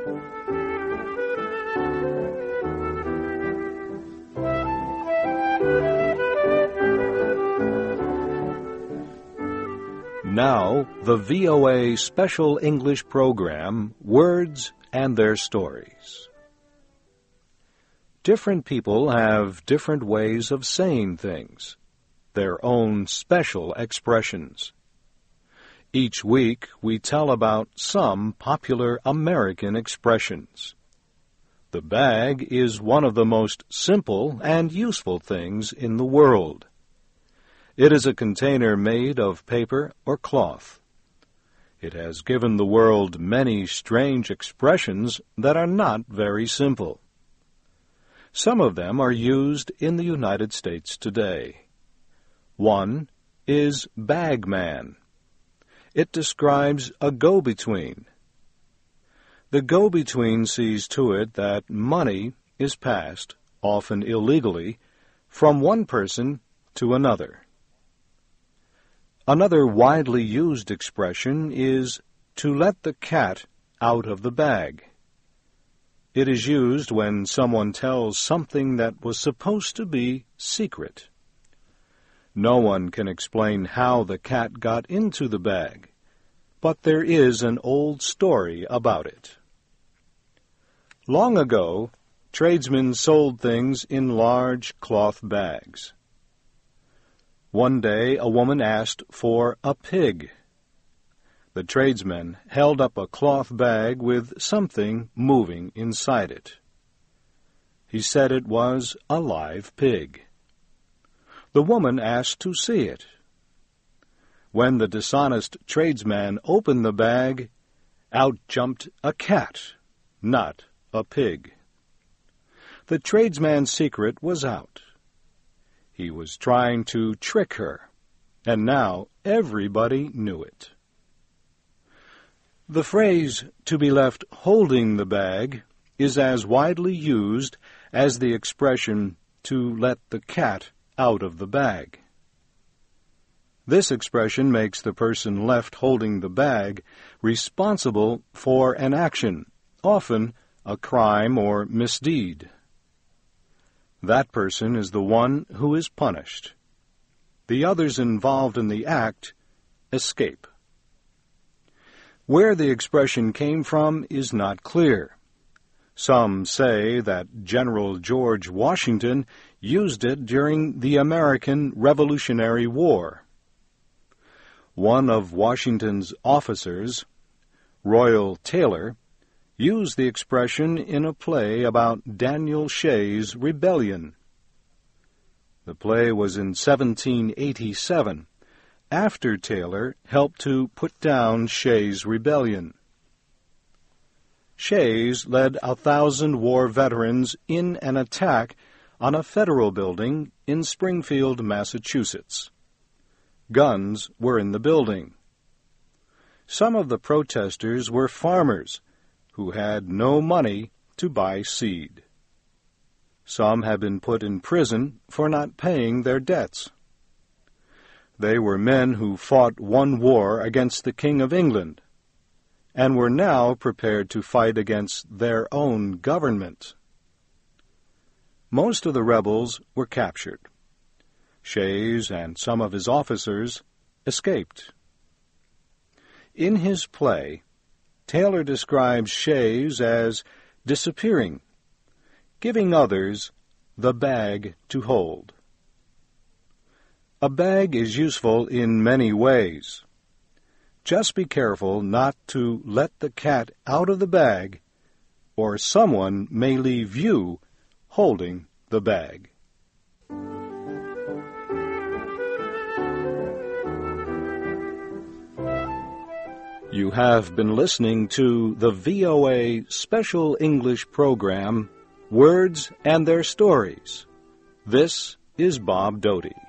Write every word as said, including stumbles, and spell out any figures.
Now, the V O A Special English Program, Words and Their Stories. Different people have different ways of saying things, their own special expressions. Each week, we tell about some popular American expressions. The bag is one of the most simple and useful things in the world. It is a container made of paper or cloth. It has given the world many strange expressions that are not very simple. Some of them are used in the United States today. One is bagman. It describes a go-between. The go-between sees to it that money is passed, often illegally, from one person to another. Another widely used expression is to let the cat out of the bag. It is used when someone tells something that was supposed to be secret. No one can explain how the cat got into the bag, but there is an old story about it. Long ago, tradesmen sold things in large cloth bags. One day a woman asked for a pig. The tradesman held up a cloth bag with something moving inside it. He said it was a live pig. The woman asked to see it. When the dishonest tradesman opened the bag, out jumped a cat, not a pig. The tradesman's secret was out. He was trying to trick her, and now everybody knew it. The phrase, to be left holding the bag, is as widely used as the expression, to let the cat out of the bag. This expression makes the person left holding the bag responsible for an action, often a crime or misdeed. That person is the one who is punished. The others involved in the act escape. Where the expression came from is not clear. Some say that General George Washington used it during the American Revolutionary War. One of Washington's officers, Royal Taylor, used the expression in a play about Daniel Shays' rebellion. The play was in seventeen eighty-seven, after Taylor helped to put down Shays' rebellion. Shays led a thousand war veterans in an attack on a federal building in Springfield, Massachusetts. Guns were in the building. Some of the protesters were farmers who had no money to buy seed. Some had been put in prison for not paying their debts. They were men who fought one war against the King of England, and were now prepared to fight against their own government. Most of the rebels were captured. Shays and some of his officers escaped. In his play, Taylor describes Shays as disappearing, giving others the bag to hold. A bag is useful in many ways. Just be careful not to let the cat out of the bag, or someone may leave you holding the bag. You have been listening to the V O A Special English Program, Words and Their Stories. This is Bob Doty.